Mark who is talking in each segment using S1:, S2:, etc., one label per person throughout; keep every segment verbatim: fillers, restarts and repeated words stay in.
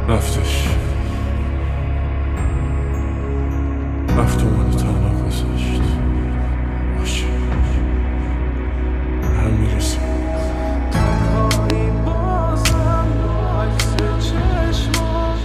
S1: رفتش رفت و منو تنها گذاشت. باشه به هم میرسیم.
S2: تنهایی بازم با عکس چشمات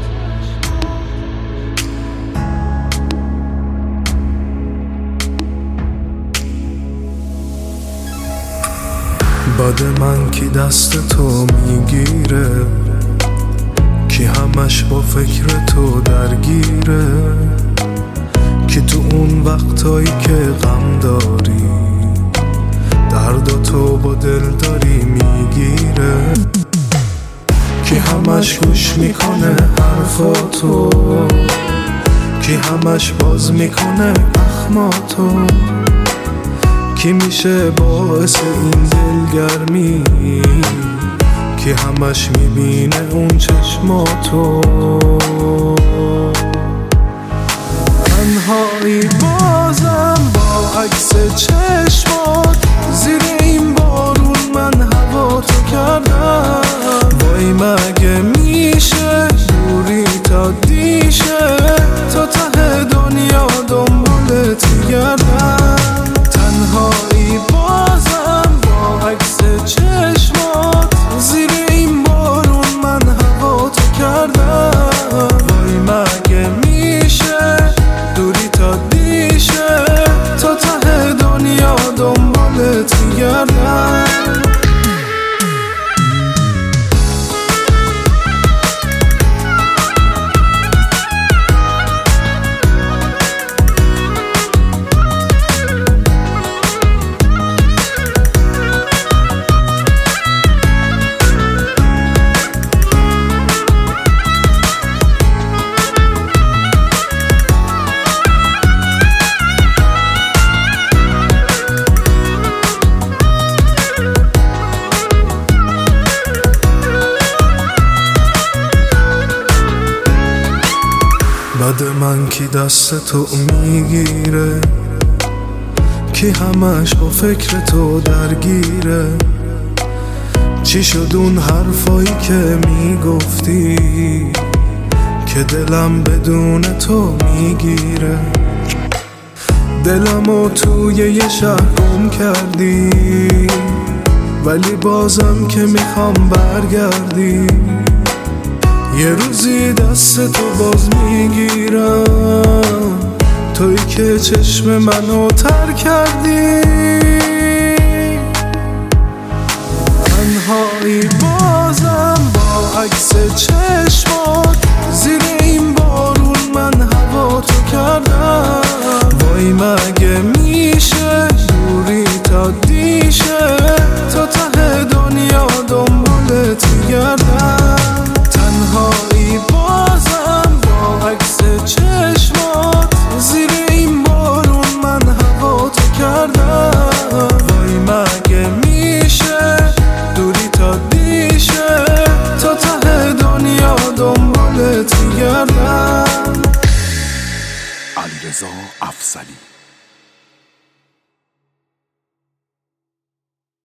S3: باد من کی دست تو میگیره، کی همش با فکر تو درگیره، کی تو اون وقتایی که غم داری درد تو با دل داری میگیره، کی همش گوش میکنه حرفاتو، کی همش باز میکنه اخماتو، کی میشه باعث این دلگرمی، کی همش میبینه اون چشماتو.
S2: تنهایی بازم با عکس چشمات، زیر این بارون من هوا تو کردم. وای مگه میشه دوری تا دیشه، تا ته دنیا دنبالت میگردم. تنهایی بازم با عکس چشمات، زیر این بارون من هوا تو کردم. وای مگه میشه دوری تا دیشه، تا ته دنیا دنبالت میگردم.
S3: بد من کی دست تو میگیره، کی همش با فکر تو درگیره، چی شد اون حرفایی که میگفتی که دلم بدون تو میگیره. دلمو توی یه شهر گم کردی، ولی بازم که میخوام برگردی. یه روزی دست تو باز میگیرم، تویی که چشم منو تر کردی.
S2: تنهایی بازم با عکس چشمات، زیر این بارون من هوا تو کردم. وای مگه میشه دوری تا دیشه، تا ته دنیا دنبالت میگردم. تنهایی بازم با عکس چشمات، زیر این بارون من هوا تو کردم. وای مگه میشه دوری تا دیشه، تا ته دنیا دنبالت میگردم.
S4: علیرضا افضلی.